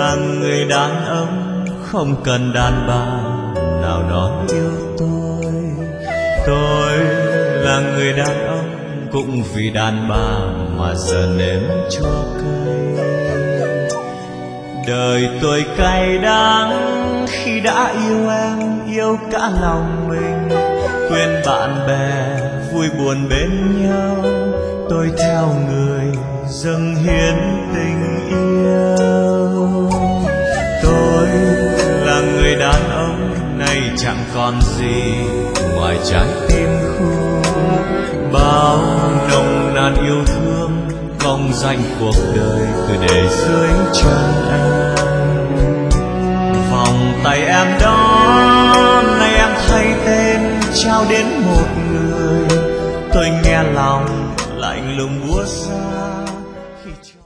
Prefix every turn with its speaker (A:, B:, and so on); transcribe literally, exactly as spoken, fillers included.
A: là người đàn ông không cần đàn bà nào đó yêu tôi. Tôi là người đàn ông cũng vì đàn bà mà giờ nếm chua cay. Đời tôi cay đắng khi đã yêu em, yêu cả lòng mình, quên bạn bè vui buồn bên nhau. Tôi theo người dâng hiến tình yêu. Tôi là người đàn ông này chẳng còn gì ngoài trái tim khô, bao nồng nàn yêu thương không dành cuộc đời cứ để dưới chân em. Vòng tay em đó nay em thay tên trao đến một người, tôi nghe lòng lạnh lùng buốt xa.